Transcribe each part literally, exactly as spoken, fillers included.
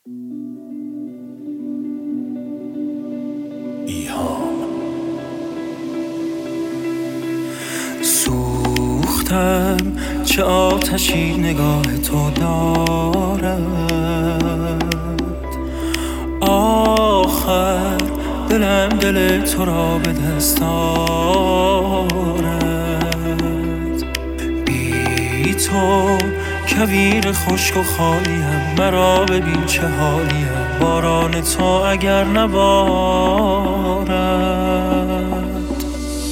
ایهام سوختم، چه آتشی نگاه تو دارد. آخر دلم دل تو را به دست آرد. بی تو کویر خشک و خالیم، مرا ببین چه حالیم. باران تو اگر نبارد،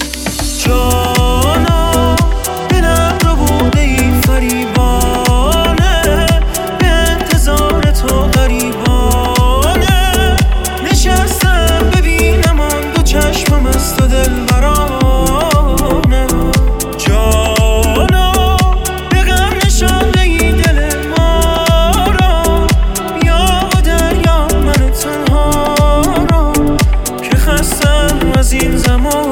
جانا دلم رو بوده ای فریبانه، به انتظار تو غریبانه. نشستم ببینم آن دو چشمم است و دل برانه. جانا به غم نشانده ای دل ما را، بیا و دریا من تنها را، که خستم از این زمان.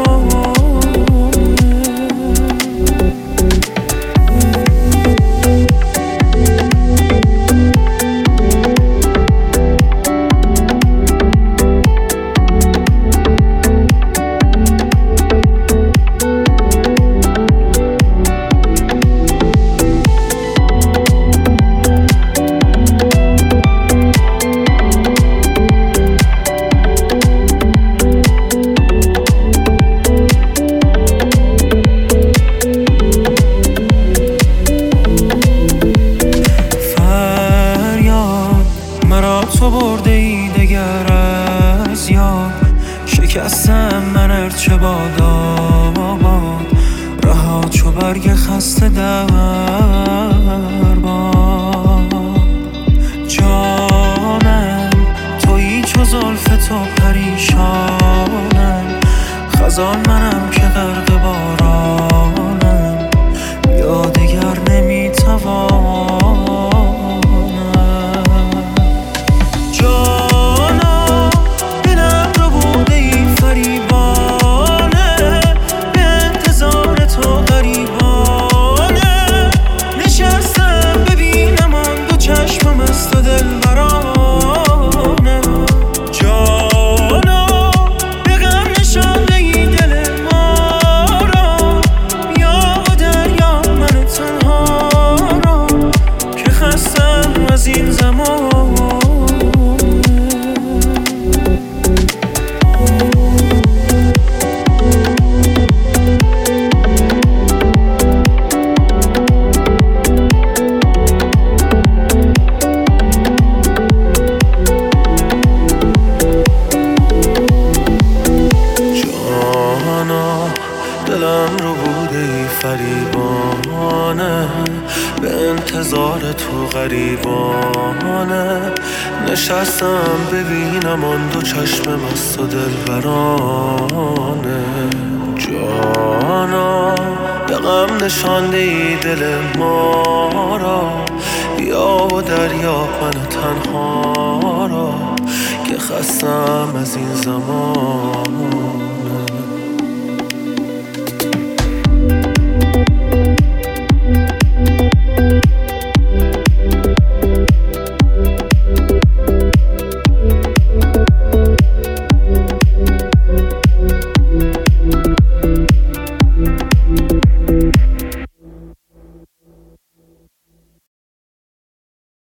تو برده ای دگر از یاد، شکستم من ارچه باد آباد، رها چو برگ خسته در باد. جانم تویی چو زلف تو پریشانم، خزان منم که غرق بارانم، یا دگر نمیتوانم. دلم رو بوده ای فریبانه، به انتظار تو غریبانه. نشستم ببینم آن دو چشم مست و دلبرانه. جانا به غم نشانده ای دل ما را، بیا و دریا من تنها را، که خستم از این زمان.